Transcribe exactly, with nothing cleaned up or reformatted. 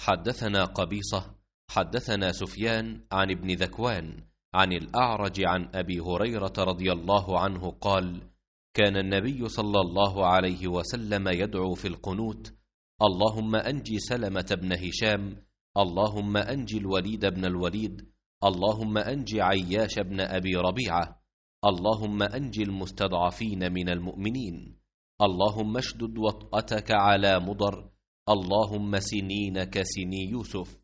حدثنا قبيصة حدثنا سفيان عن ابن ذكوان عن الأعرج عن أبي هريرة رضي الله عنه قال: كان النبي صلى الله عليه وسلم يدعو في القنوت: اللهم أنجي سلمة بن هشام، اللهم أنجي الوليد بن الوليد، اللهم أنجي عياش بن أبي ربيعة، اللهم أنجي المستضعفين من المؤمنين، اللهم اشدد وطأتك على مضر، اللهم سنين كسني يوسف.